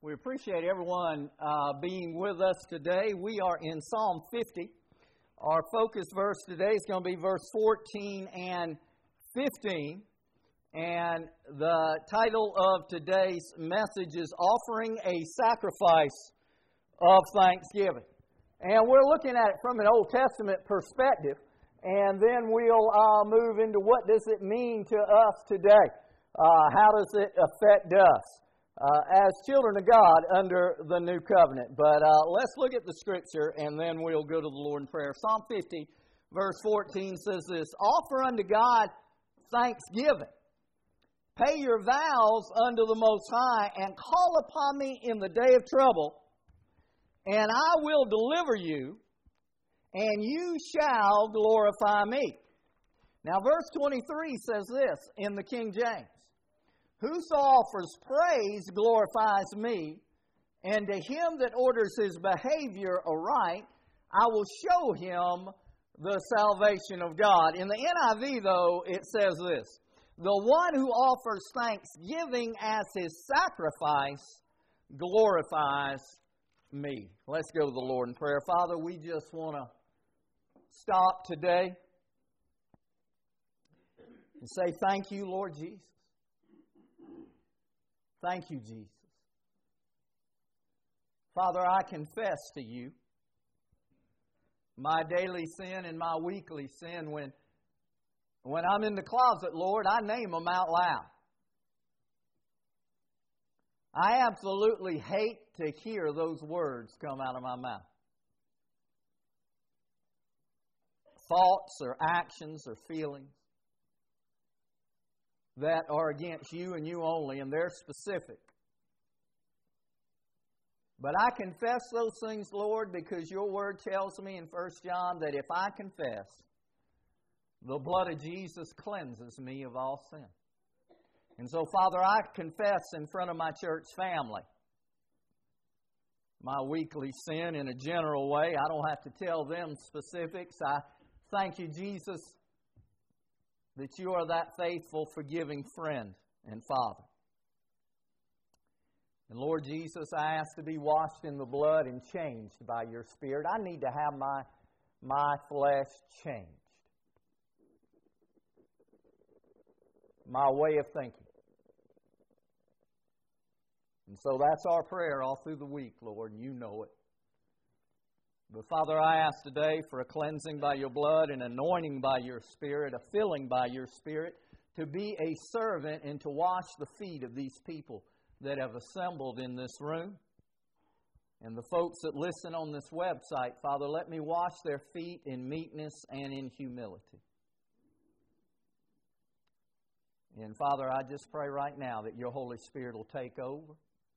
We appreciate everyone being with us today. We are in Psalm 50. Our focus verse today is going to be verse 14 and 15. And the title of today's message is Offering a Sacrifice of Thanksgiving. And we're looking at it from an Old Testament perspective. And then we'll move into what does it mean to us today? How does it affect us? As children of God under the new covenant. But let's look at the scripture and then we'll go to the Lord in prayer. Psalm 50, verse 14 says this, Offer unto God thanksgiving. Pay your vows unto the Most High and call upon me in the day of trouble, and I will deliver you, and you shall glorify me. Now verse 23 says this in the King James. Whoso offers praise glorifies me, and to him that orders his behavior aright, I will show him the salvation of God. In the NIV, though, it says this, the one who offers thanksgiving as his sacrifice glorifies me. Let's go to the Lord in prayer. Father, we just want to stop today and say thank you, Lord Jesus. Thank you, Jesus. Father, I confess to you my daily sin and my weekly sin. When I'm in the closet, Lord, I name them out loud. I absolutely hate to hear those words come out of my mouth. Thoughts or actions or feelings that are against you and you only, and they're specific. But I confess those things, Lord, because your word tells me in 1 John that if I confess, the blood of Jesus cleanses me of all sin. And so, Father, I confess in front of my church family my weekly sin in a general way. I don't have to tell them specifics. I thank you, Jesus, that you are that faithful, forgiving friend and Father. And Lord Jesus, I ask to be washed in the blood and changed by your Spirit. I need to have my flesh changed. My way of thinking. And so that's our prayer all through the week, Lord, and you know it. But Father, I ask today for a cleansing by your blood, an anointing by your Spirit, a filling by your Spirit, to be a servant and to wash the feet of these people that have assembled in this room. And the folks that listen on this website, Father, let me wash their feet in meekness and in humility. And Father, I just pray right now that your Holy Spirit will take over.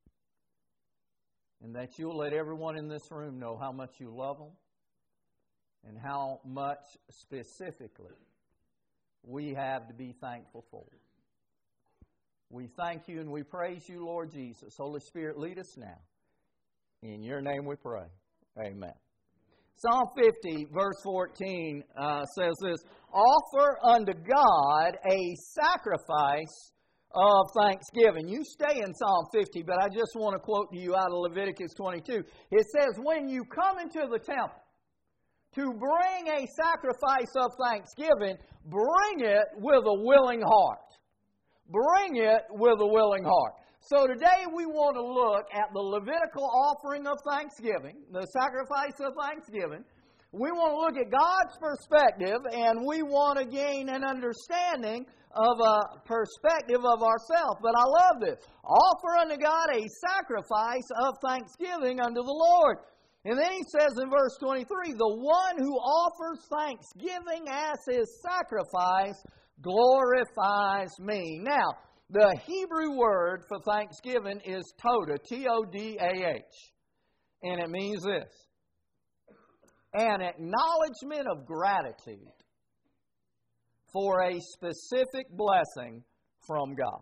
And that you'll let everyone in this room know how much you love them and how much specifically we have to be thankful for. We thank you and we praise you, Lord Jesus. Holy Spirit, lead us now. In your name we pray. Amen. Psalm 50, verse 14 says this, Offer unto God a sacrifice of thanksgiving. You stay in Psalm 50, but I just want to quote to you out of Leviticus 22. It says, when you come into the temple to bring a sacrifice of thanksgiving, bring it with a willing heart. Bring it with a willing heart. So today we want to look at the Levitical offering of thanksgiving, the sacrifice of thanksgiving. We want to look at God's perspective, and we want to gain an understanding of a perspective of ourselves. But I love this. Offer unto God a sacrifice of thanksgiving unto the Lord. And then he says in verse 23, the one who offers thanksgiving as his sacrifice glorifies me. Now, the Hebrew word for thanksgiving is todah, T-O-D-A-H. And it means this. An acknowledgement of gratitude for a specific blessing from God.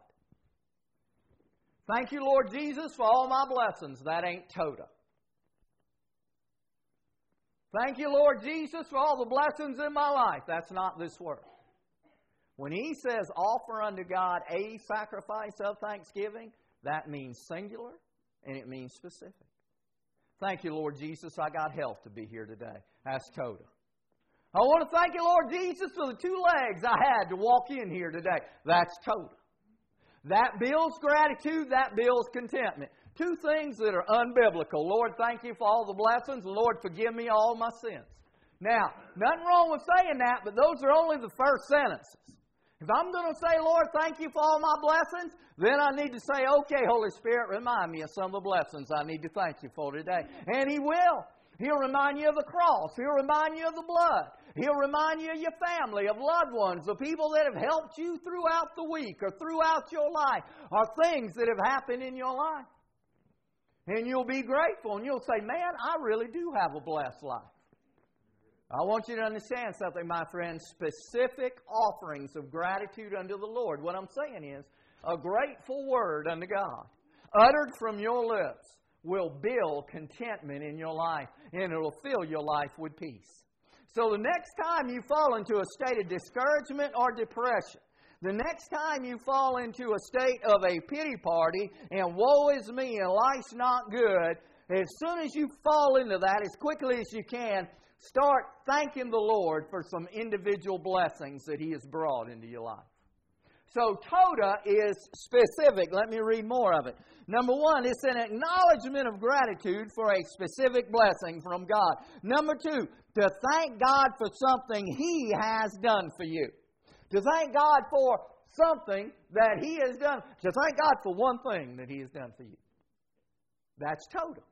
Thank you, Lord Jesus, for all my blessings. That ain't todah. Thank you, Lord Jesus, for all the blessings in my life. That's not this word. When he says offer unto God a sacrifice of thanksgiving, that means singular, and it means specific. Thank you, Lord Jesus, I got health to be here today. That's toda. I want to thank you, Lord Jesus, for the 2 legs I had to walk in here today. That's toda. That builds gratitude, that builds contentment. 2 things that are unbiblical. Lord, thank you for all the blessings. Lord, forgive me all my sins. Now, nothing wrong with saying that, but those are only the first sentences. If I'm going to say, Lord, thank you for all my blessings, then I need to say, okay, Holy Spirit, remind me of some of the blessings I need to thank you for today. And He will. He'll remind you of the cross. He'll remind you of the blood. He'll remind you of your family, of loved ones, of people that have helped you throughout the week or throughout your life, or things that have happened in your life. And you'll be grateful, and you'll say, man, I really do have a blessed life. I want you to understand something, my friends. Specific offerings of gratitude unto the Lord. What I'm saying is, a grateful word unto God, uttered from your lips, will build contentment in your life, and it will fill your life with peace. So the next time you fall into a state of discouragement or depression, the next time you fall into a state of a pity party and woe is me and life's not good, as soon as you fall into that, as quickly as you can, start thanking the Lord for some individual blessings that He has brought into your life. So toda is specific. Let me read more of it. Number 1, it's an acknowledgement of gratitude for a specific blessing from God. Number 2, to thank God for something He has done for you. To thank God for something that He has done. To thank God for one thing that He has done for you. That's toda.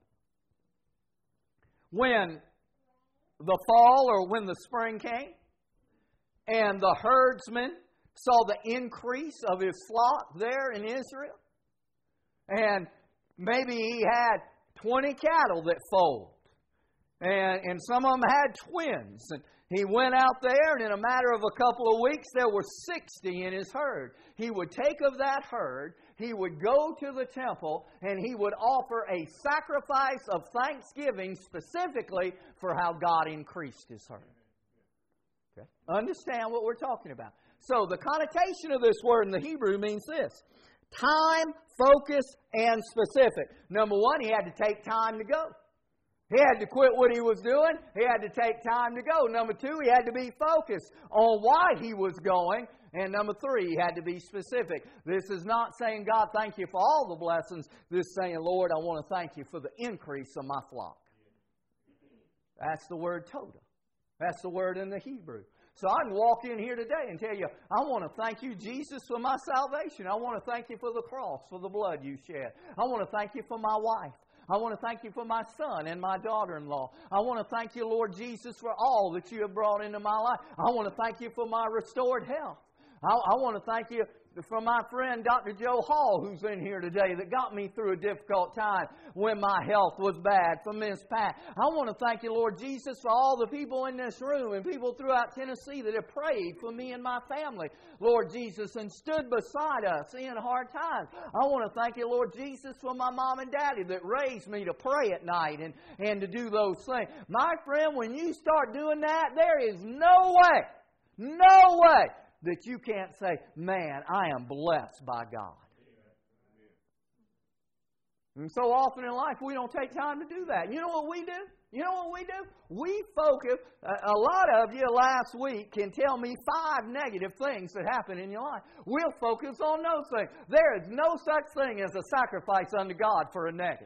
When the fall or when the spring came and the herdsman saw the increase of his flock there in Israel, and maybe he had 20 cattle that foaled, and some of them had twins, and he went out there, and in a matter of a couple of weeks, there were 60 in his herd. He would take of that herd, he would go to the temple, and he would offer a sacrifice of thanksgiving specifically for how God increased his herd. Okay? Understand what we're talking about. So the connotation of this word in the Hebrew means this: time, focus, and specific. Number 1, he had to take time to go. He had to quit what he was doing. He had to take time to go. Number 2, he had to be focused on why he was going. And number 3, he had to be specific. This is not saying, God, thank you for all the blessings. This is saying, Lord, I want to thank you for the increase of my flock. That's the word toda. That's the word in the Hebrew. So I can walk in here today and tell you, I want to thank you, Jesus, for my salvation. I want to thank you for the cross, for the blood you shed. I want to thank you for my wife. I want to thank you for my son and my daughter-in-law. I want to thank you, Lord Jesus, for all that you have brought into my life. I want to thank you for my restored health. I want to thank you for my friend Dr. Joe Hall, who's in here today, that got me through a difficult time when my health was bad. For Miss Pat, I want to thank you, Lord Jesus, for all the people in this room and people throughout Tennessee that have prayed for me and my family, Lord Jesus, and stood beside us in hard times. I want to thank you, Lord Jesus, for my mom and daddy that raised me to pray at night and to do those things. My friend, when you start doing that, there is no way that you can't say, man, I am blessed by God. And so often in life, we don't take time to do that. You know what we do? We focus. A lot of you last week can tell me 5 negative things that happen in your life. We'll focus on those things. There is no such thing as a sacrifice unto God for a negative.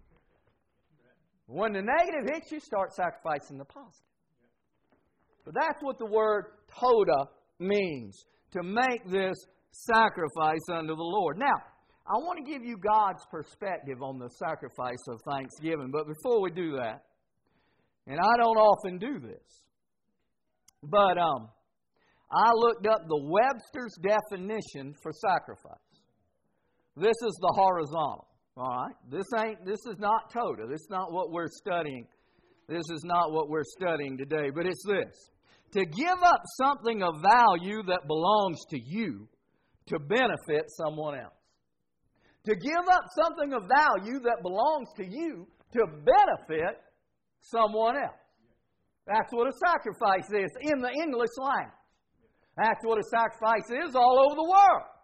When the negative hits you, start sacrificing the positive. But that's what the word toda means, to make this sacrifice unto the Lord. Now, I want to give you God's perspective on the sacrifice of thanksgiving. But before we do that, and I don't often do this, but I looked up the Webster's definition for sacrifice. This is the horizontal. All right? This is not toda. This is not what we're studying. This is not what we're studying today. But it's this: to give up something of value that belongs to you to benefit someone else. To give up something of value that belongs to you to benefit someone else. That's what a sacrifice is in the English language. That's what a sacrifice is all over the world.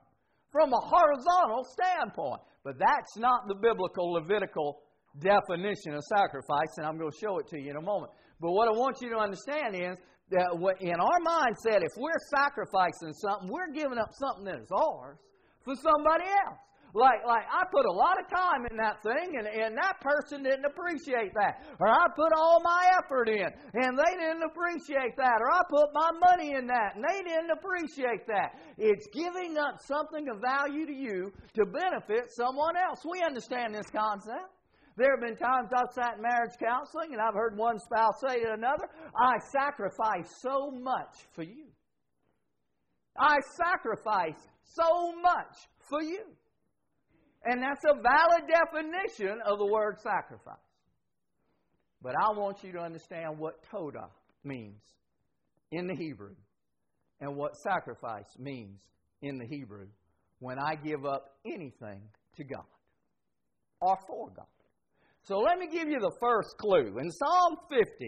from a horizontal standpoint. But that's not the biblical Levitical definition of sacrifice, and I'm going to show it to you in a moment. But what I want you to understand is that in our mindset, if we're sacrificing something, we're giving up something that is ours for somebody else. Like I put a lot of time in that thing, and that person didn't appreciate that. Or I put all my effort in, and they didn't appreciate that. Or I put my money in that, and they didn't appreciate that. It's giving up something of value to you to benefit someone else. We understand this concept. There have been times I've sat in marriage counseling, and I've heard one spouse say to another, I sacrifice so much for you. I sacrifice so much for you. And that's a valid definition of the word sacrifice. But I want you to understand what todah means in the Hebrew and what sacrifice means in the Hebrew when I give up anything to God or for God. So let me give you the first clue. In Psalm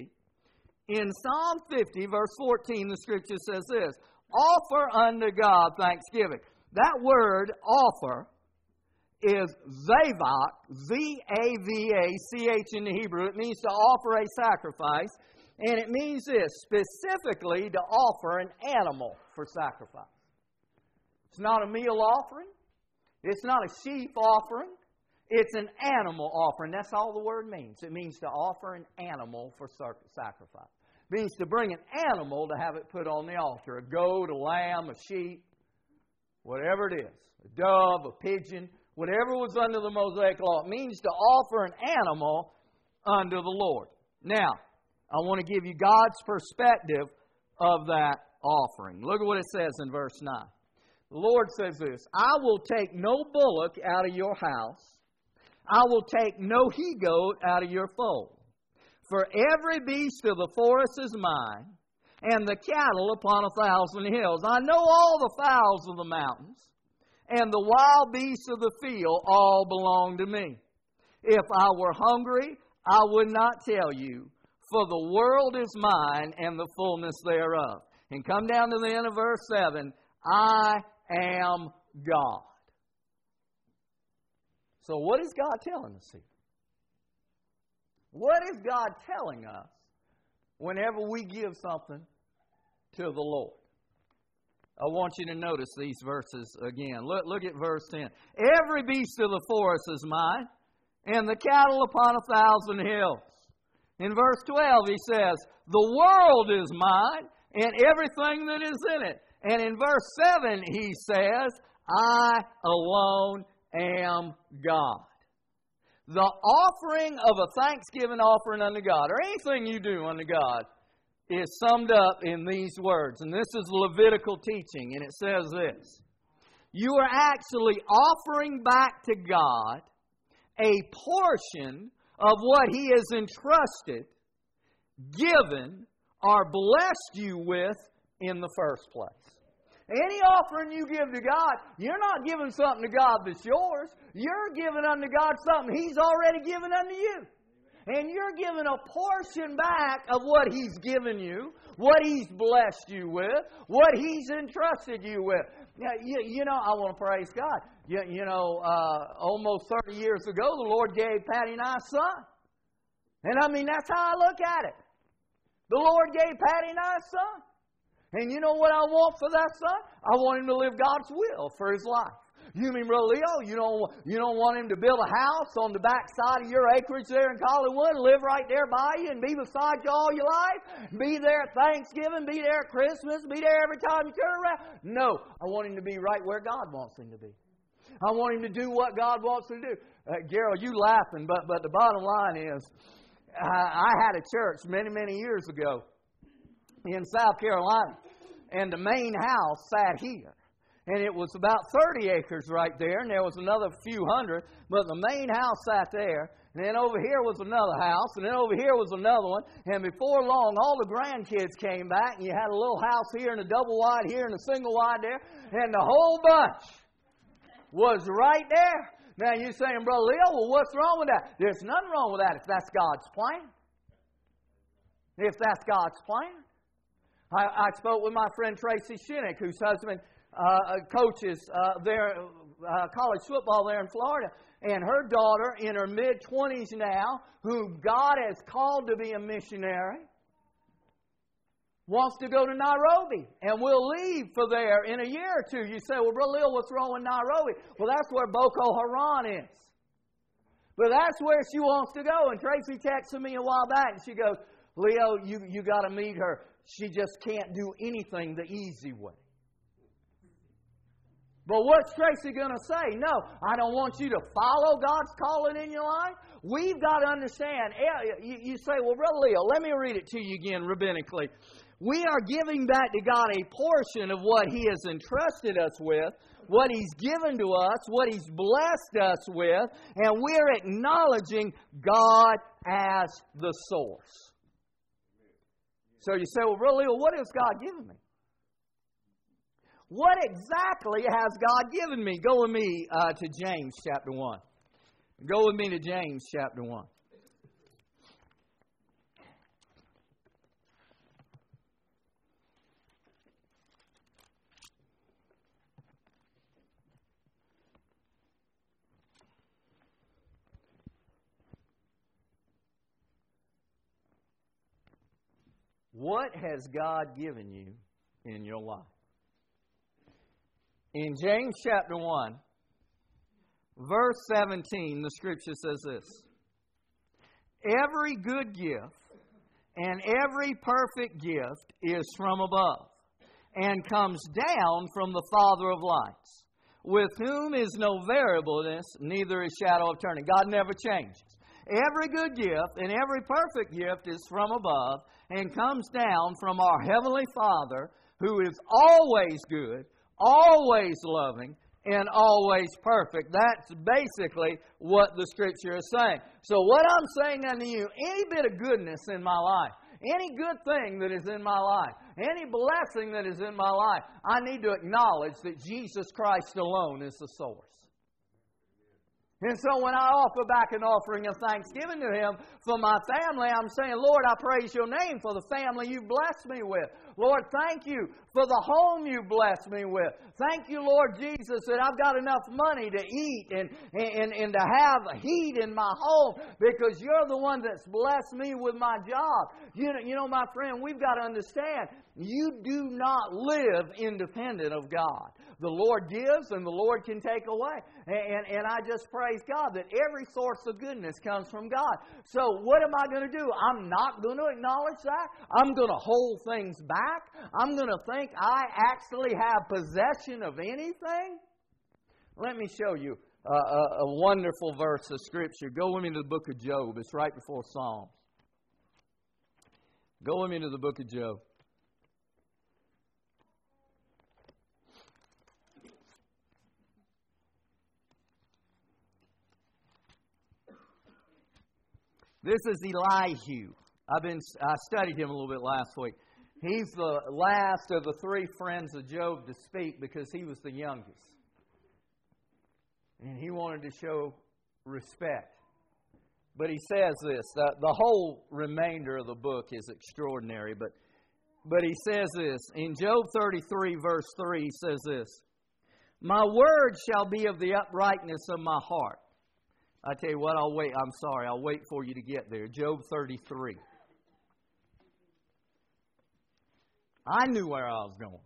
50, verse 14, the Scripture says this, offer unto God thanksgiving. That word, offer, is zavach, Z-A-V-A-C-H in the Hebrew. It means to offer a sacrifice. And it means this, specifically to offer an animal for sacrifice. It's not a meal offering. It's not a sheep offering. It's an animal offering. That's all the word means. It means to offer an animal for sacrifice. It means to bring an animal to have it put on the altar. A goat, a lamb, a sheep, whatever it is. A dove, a pigeon, whatever was under the Mosaic law. It means to offer an animal unto the Lord. Now, I want to give you God's perspective of that offering. Look at what it says in verse 9. The Lord says this, I will take no bullock out of your house. I will take no he-goat out of your fold. For every beast of the forest is mine, and the cattle upon 1,000 hills. I know all the fowls of the mountains, and the wild beasts of the field all belong to me. If I were hungry, I would not tell you, for the world is mine and the fullness thereof. And come down to the end of verse 7, I am God. So what is God telling us here? What is God telling us whenever we give something to the Lord? I want you to notice these verses again. Look at verse 10. Every beast of the forest is mine, and the cattle upon 1,000 hills. In verse 12 he says, the world is mine, and everything that is in it. And in verse 7 he says, I alone am God. The offering of a thanksgiving offering unto God, or anything you do unto God, is summed up in these words. And this is Levitical teaching, and it says this. You are actually offering back to God a portion of what He has entrusted, given, or blessed you with in the first place. Any offering you give to God, you're not giving something to God that's yours. You're giving unto God something He's already given unto you. And you're giving a portion back of what He's given you, what He's blessed you with, what He's entrusted you with. You know, I want to praise God. Almost 30 years ago, the Lord gave Patty and I a son. And I mean, that's how I look at it. The Lord gave Patty and I a son. And you know what I want for that son? I want him to live God's will for his life. You mean, Brother Leo, you don't want him to build a house on the back side of your acreage there in Collinwood and live right there by you and be beside you all your life? Be there at Thanksgiving, be there at Christmas, be there every time you turn around? No, I want him to be right where God wants him to be. I want him to do what God wants him to do. Gerald, you laughing, but the bottom line is, I had a church many, many years ago in South Carolina, and the main house sat here. And it was about 30 acres right there, and there was another few hundred, but the main house sat there. And then over here was another house, and then over here was another one. And before long, all the grandkids came back, and you had a little house here, and a double wide here, and a single wide there, and the whole bunch was right there. Now you're saying, Brother Leo, well, what's wrong with that? There's nothing wrong with that if that's God's plan. If that's God's plan. I spoke with my friend Tracy Shinnick, whose husband coaches there, college football there in Florida. And her daughter, in her mid-20s now, who God has called to be a missionary, wants to go to Nairobi. And we'll leave for there in a year or two. You say, well, Brother Leo, what's wrong with Nairobi? Well, that's where Boko Haram is. But that's where she wants to go. And Tracy texted me a while back, and she goes, Leo, you got to meet her. She just can't do anything the easy way. But what's Tracy going to say? No, I don't want you to follow God's calling in your life. We've got to understand. You say, well, Brother Leo, let me read it to you again rabbinically. We are giving back to God a portion of what He has entrusted us with, what He's given to us, what He's blessed us with, and we're acknowledging God as the source. So you say, well, Brother Leo, what has God given me? What exactly has God given me? Go with me to James chapter 1. Go with me to James chapter 1. What has God given you in your life? In James chapter 1, verse 17, the Scripture says this: every good gift and every perfect gift is from above, and comes down from the Father of lights, with whom is no variableness, neither is shadow of turning. God never changes. Every good gift and every perfect gift is from above, and comes down from our Heavenly Father, who is always good, always loving, and always perfect. That's basically what the Scripture is saying. So what I'm saying unto you, any bit of goodness in my life, any good thing that is in my life, any blessing that is in my life, I need to acknowledge that Jesus Christ alone is the source. And so when I offer back an offering of thanksgiving to Him for my family, I'm saying, Lord, I praise Your name for the family You blessed me with. Lord, thank You for the home You blessed me with. Thank You, Lord Jesus, that I've got enough money to eat and to have heat in my home, because You're the one that's blessed me with my job. You know, my friend, we've got to understand, you do not live independent of God. The Lord gives and the Lord can take away. And I just praise God that every source of goodness comes from God. So what am I going to do? I'm not going to acknowledge that. I'm going to hold things back. I'm going to think I actually have possession of anything. Let me show you a wonderful verse of Scripture. Go with me to the book of Job. It's right before Psalms. Go with me to the book of Job. This is Elihu. I studied him a little bit last week. He's the last of the three friends of Job to speak because he was the youngest. And he wanted to show respect. But he says this, the whole remainder of the book is extraordinary, but he says this, in Job 33 verse 3 he says this: my word shall be of the uprightness of my heart. I tell you what, I'll wait for you to get there. Job 33. I knew where I was going.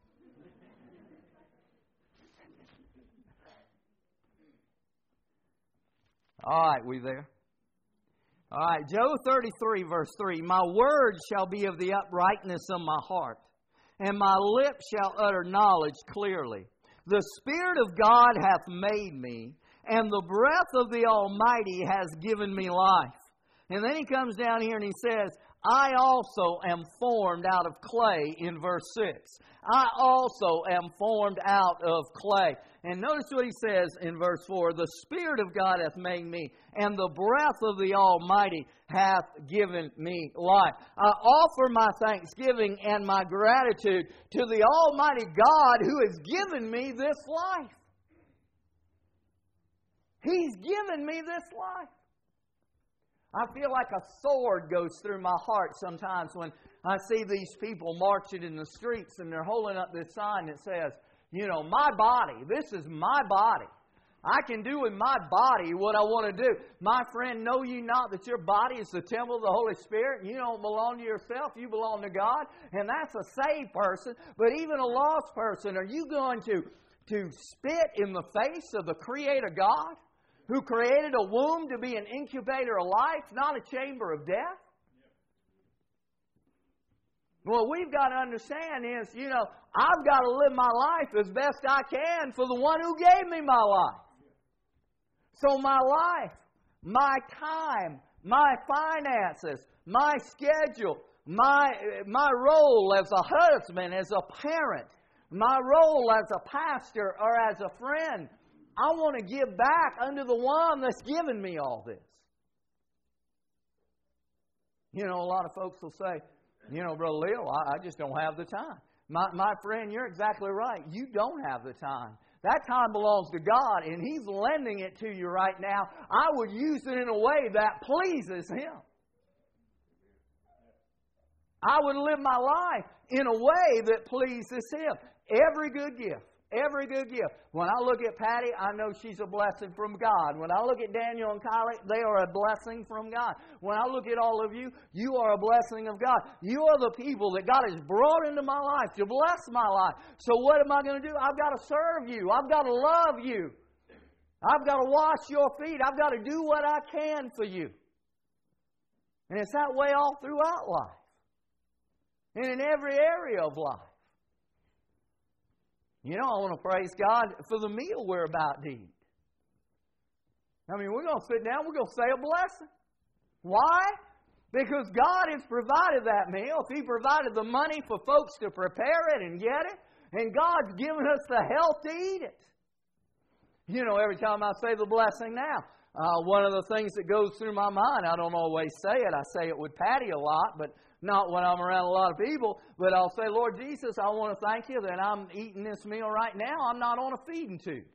All right, we there? All right, Job 33, verse 3. My word shall be of the uprightness of my heart, and my lips shall utter knowledge clearly. The Spirit of God hath made me, and the breath of the Almighty has given me life. And then he comes down here and he says, I also am formed out of clay in verse 6. I also am formed out of clay. And notice what he says in verse 4. The Spirit of God hath made me, and the breath of the Almighty hath given me life. I offer my thanksgiving and my gratitude to the Almighty God who has given me this life. He's given me this life. I feel like a sword goes through my heart sometimes when I see these people marching in the streets and they're holding up this sign that says, My body. This is my body. I can do with my body what I want to do. My friend, know ye not that your body is the temple of the Holy Spirit? You don't belong to yourself. You belong to God. And that's a saved person. But even a lost person, are you going to spit in the face of the Creator God, who created a womb to be an incubator of life, not a chamber of death? What we've got to understand is, I've got to live my life as best I can for the one who gave me my life. So my life, my time, my finances, my schedule, my role as a husband, as a parent, my role as a pastor or as a friend, I want to give back unto the one that's given me all this. A lot of folks will say, Brother Leo, I just don't have the time. My friend, you're exactly right. You don't have the time. That time belongs to God, and He's lending it to you right now. I would use it in a way that pleases Him. I would live my life in a way that pleases Him. Every good gift. Every good gift. When I look at Patty, I know she's a blessing from God. When I look at Daniel and Kylie, they are a blessing from God. When I look at all of you, you are a blessing of God. You are the people that God has brought into my life to bless my life. So what am I going to do? I've got to serve you. I've got to love you. I've got to wash your feet. I've got to do what I can for you. And it's that way all throughout life. And in every area of life. I want to praise God for the meal we're about to eat. We're going to sit down, we're going to say a blessing. Why? Because God has provided that meal. If He provided the money for folks to prepare it and get it, and God's given us the health to eat it. Every time I say the blessing now, one of the things that goes through my mind, I don't always say it. I say it with Patty a lot, but not when I'm around a lot of people, but I'll say, Lord Jesus, I want to thank you that I'm eating this meal right now. I'm not on a feeding tube.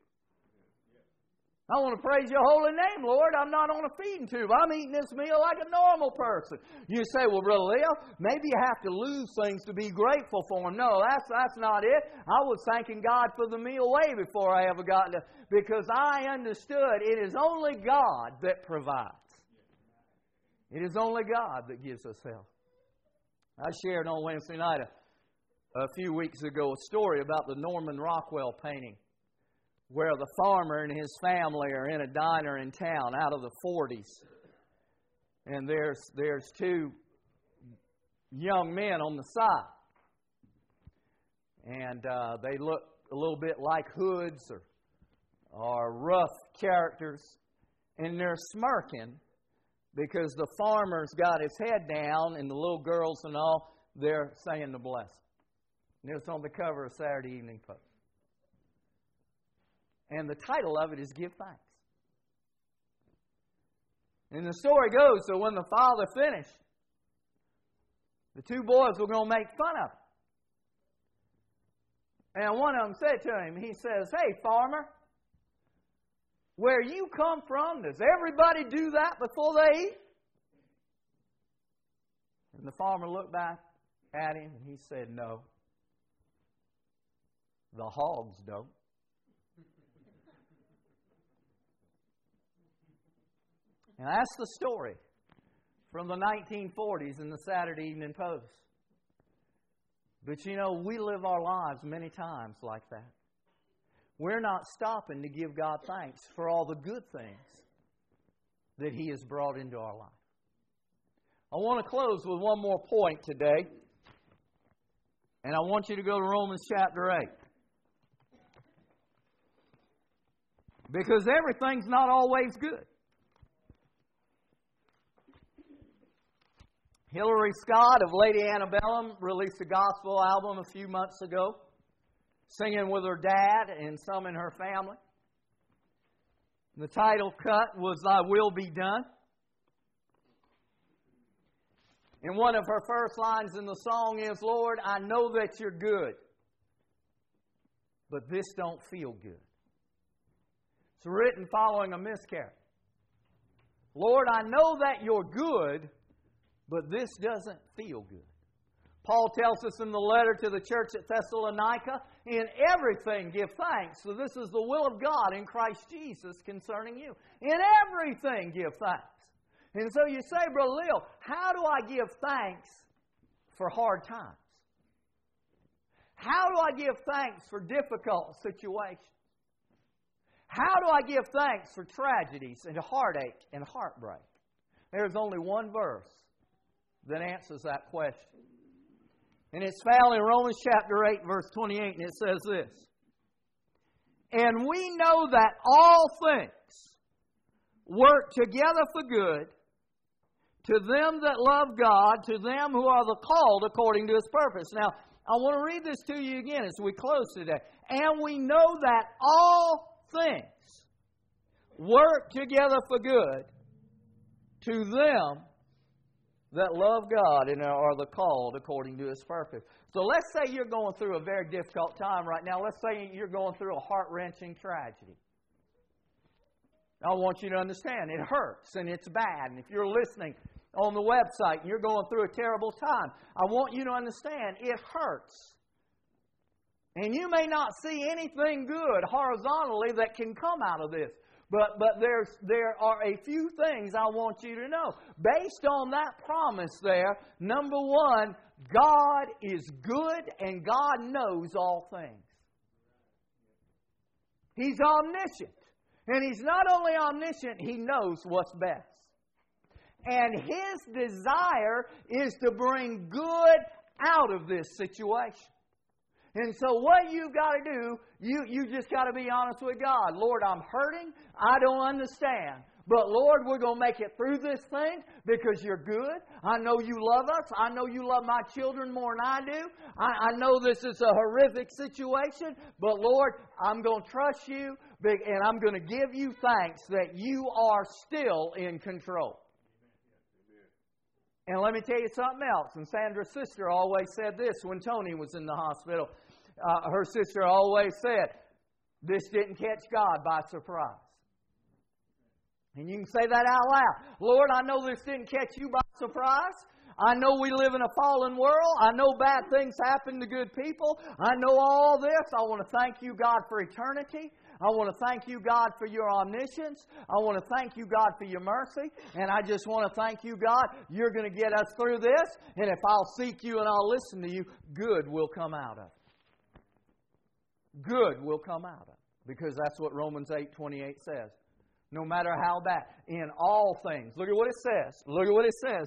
I want to praise your holy name, Lord. I'm not on a feeding tube. I'm eating this meal like a normal person. You say, well, Brother Leo, maybe you have to lose things to be grateful for them. No, that's not it. I was thanking God for the meal way before I ever got to, because I understood it is only God that provides. It is only God that gives us health. I shared on Wednesday night a few weeks ago a story about the Norman Rockwell painting, where the farmer and his family are in a diner in town out of the 40s. And there's two young men on the side. And they look a little bit like hoods or rough characters. And they're smirking because the farmer's got his head down and the little girls and all, they're saying the blessing. And it's on the cover of Saturday Evening Post. And the title of it is Give Thanks. And the story goes, so when the father finished, the two boys were going to make fun of him. And one of them said to him, he says, hey, farmer, where you come from, does everybody do that before they eat? And the farmer looked back at him and he said, no, the hogs don't. And that's the story from the 1940s in the Saturday Evening Post. But we live our lives many times like that. We're not stopping to give God thanks for all the good things that He has brought into our life. I want to close with one more point today. And I want you to go to Romans chapter 8. Because everything's not always good. Hillary Scott of Lady Antebellum released a gospel album a few months ago, singing with her dad and some in her family. The title cut was Thy Will Be Done. And one of her first lines in the song is, Lord, I know that you're good, but this don't feel good. It's written following a miscarriage. Lord, I know that you're good, but this doesn't feel good. Paul tells us in the letter to the church at Thessalonica, in everything give thanks, for this is the will of God in Christ Jesus concerning you. In everything give thanks. And so you say, Brother Leo, how do I give thanks for hard times? How do I give thanks for difficult situations? How do I give thanks for tragedies and heartache and heartbreak? There's only one verse that answers that question. And it's found in Romans chapter 8, verse 28, and it says this. And we know that all things work together for good to them that love God, to them who are the called according to His purpose. Now, I want to read this to you again as we close today. And we know that all things work together for good to them that love God and are the called according to His purpose. So let's say you're going through a very difficult time right now. Let's say you're going through a heart-wrenching tragedy. I want you to understand, it hurts and it's bad. And if you're listening on the website and you're going through a terrible time, I want you to understand, it hurts. And you may not see anything good horizontally that can come out of this. But there are a few things I want you to know. Based on that promise there, number one, God is good and God knows all things. He's omniscient. And He's not only omniscient, He knows what's best. And His desire is to bring good out of this situation. And so what you've got to do, you just got to be honest with God. Lord, I'm hurting. I don't understand. But Lord, we're going to make it through this thing because You're good. I know You love us. I know You love my children more than I do. I know this is a horrific situation. But Lord, I'm going to trust You and I'm going to give You thanks that You are still in control. And let me tell you something else. And Sandra's sister always said this when Tony was in the hospital. Her sister always said, this didn't catch God by surprise. And you can say that out loud. Lord, I know this didn't catch You by surprise. I know we live in a fallen world. I know bad things happen to good people. I know all this. I want to thank You, God, for eternity. I want to thank You, God, for Your omniscience. I want to thank You, God, for Your mercy. And I just want to thank You, God, You're going to get us through this. And if I'll seek You and I'll listen to You, good will come out of it. Good will come out of it. Because that's what Romans 8:28 says. No matter how bad, in all things. Look at what it says. Look at what it says.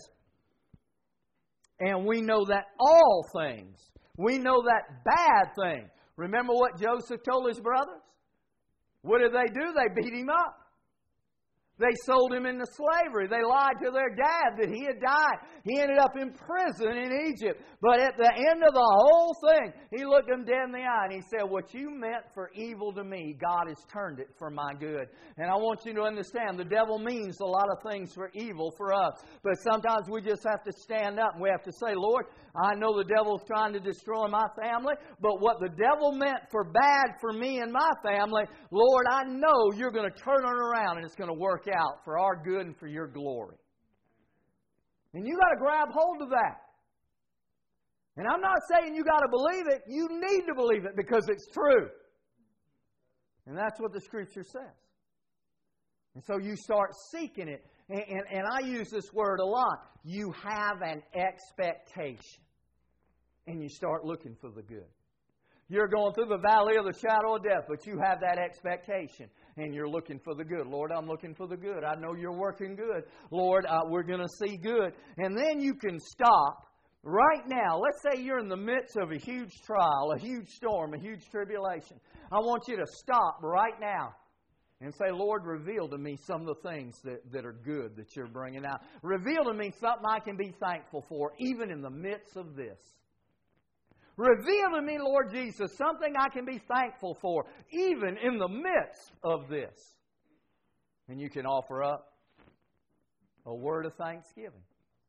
And we know that all things. We know that bad thing. Remember what Joseph told his brothers? What did they do? They beat him up. They sold him into slavery. They lied to their dad that he had died. He ended up in prison in Egypt. But at the end of the whole thing, he looked him dead in the eye and he said, what you meant for evil to me, God has turned it for my good. And I want you to understand, the devil means a lot of things for evil for us. But sometimes we just have to stand up and we have to say, Lord, I know the devil's trying to destroy my family, but what the devil meant for bad for me and my family, Lord, I know You're going to turn it around and it's going to work out for our good and for Your glory. And you got to grab hold of that. And I'm not saying you got to believe it. You need to believe it because it's true. And that's what the Scripture says. And so you start seeking it. And I use this word a lot. You have an expectation. And you start looking for the good. You're going through the valley of the shadow of death, but you have that expectation. And you're looking for the good. Lord, I'm looking for the good. I know You're working good. Lord, we're going to see good. And then you can stop right now. Let's say you're in the midst of a huge trial, a huge storm, a huge tribulation. I want you to stop right now and say, Lord, reveal to me some of the things that are good that You're bringing out. Reveal to me something I can be thankful for, even in the midst of this. Reveal to me, Lord Jesus, something I can be thankful for, even in the midst of this. And you can offer up a word of thanksgiving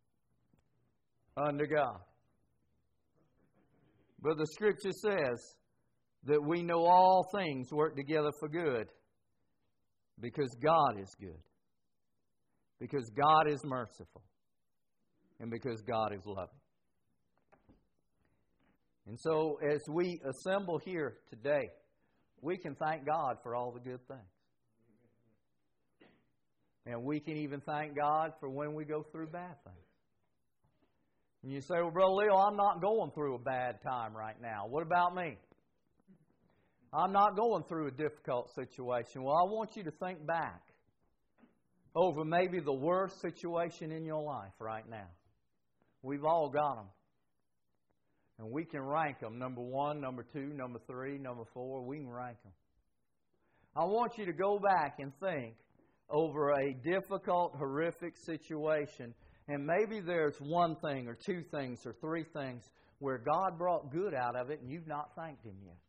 unto God. But the Scripture says that we know all things work together for good because God is good, because God is merciful, and because God is loving. And so as we assemble here today, we can thank God for all the good things. And we can even thank God for when we go through bad things. And you say, well, Brother Leo, I'm not going through a bad time right now. What about me? I'm not going through a difficult situation. Well, I want you to think back over maybe the worst situation in your life right now. We've all got them. And we can rank them. Number 1, number 2, number 3, number 4. We can rank them. I want you to go back and think over a difficult, horrific situation. And maybe there's one thing or 2 things or 3 things where God brought good out of it and you've not thanked Him yet.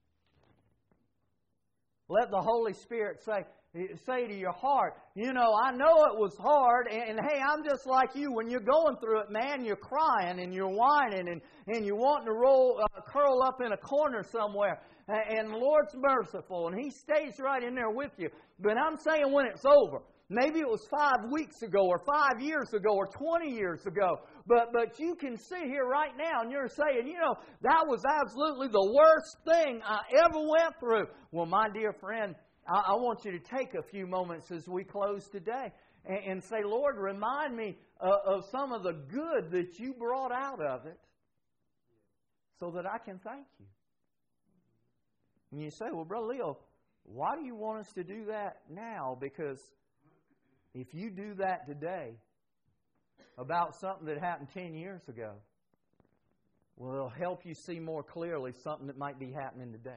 Let the Holy Spirit say to your heart, you know, I know it was hard, and hey, I'm just like you. When you're going through it, man, you're crying and you're whining and you're wanting to curl up in a corner somewhere. And the Lord's merciful, and He stays right in there with you. But I'm saying when it's over, maybe it was 5 weeks ago or 5 years ago or 20 years ago, but you can sit here right now and you're saying, you know, that was absolutely the worst thing I ever went through. Well, my dear friend, I want you to take a few moments as we close today and say, Lord, remind me of some of the good that you brought out of it so that I can thank you. And you say, well, Brother Leo, why do you want us to do that now? Because if you do that today about something that happened 10 years ago, well, it'll help you see more clearly something that might be happening today.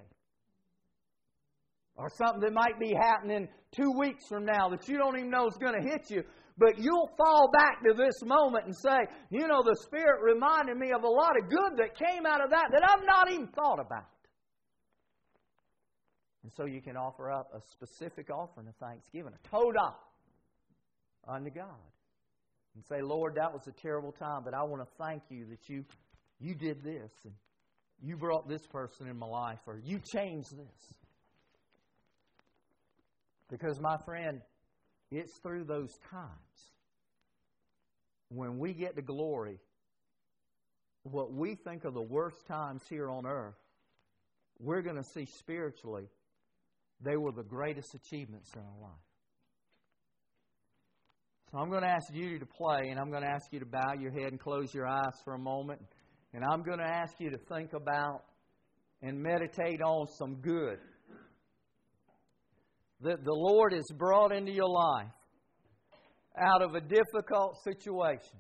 Or something that might be happening 2 weeks from now that you don't even know is going to hit you. But you'll fall back to this moment and say, you know, the Spirit reminded me of a lot of good that came out of that I've not even thought about. And so you can offer up a specific offering of thanksgiving, a todah unto God. And say, Lord, that was a terrible time, but I want to thank you that you did this, and you brought this person in my life, or you changed this. Because, my friend, it's through those times when we get to glory, what we think are the worst times here on earth, we're going to see spiritually they were the greatest achievements in our life. So I'm going to ask you to play, and I'm going to ask you to bow your head and close your eyes for a moment. And I'm going to ask you to think about and meditate on some good that the Lord has brought into your life out of a difficult situation.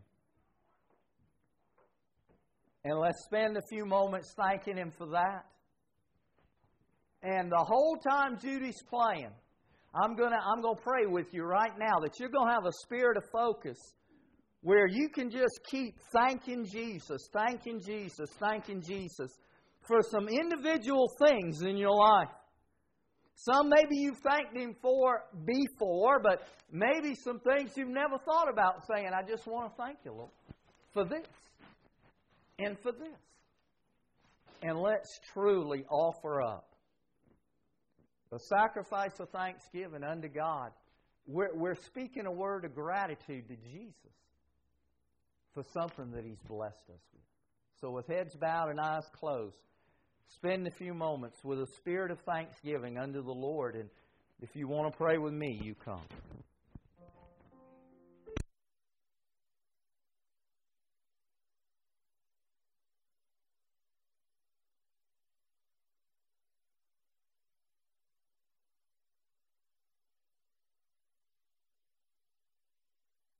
And let's spend a few moments thanking Him for that. And the whole time Judy's playing, I'm going to pray with you right now that you're going to have a spirit of focus where you can just keep thanking Jesus for some individual things in your life. Some maybe you've thanked Him for before, but maybe some things you've never thought about saying, I just want to thank you, Lord, for this and for this. And let's truly offer up a sacrifice of thanksgiving unto God. We're speaking a word of gratitude to Jesus for something that He's blessed us with. So with heads bowed and eyes closed, spend a few moments with a spirit of thanksgiving unto the Lord. And if you want to pray with me, you come.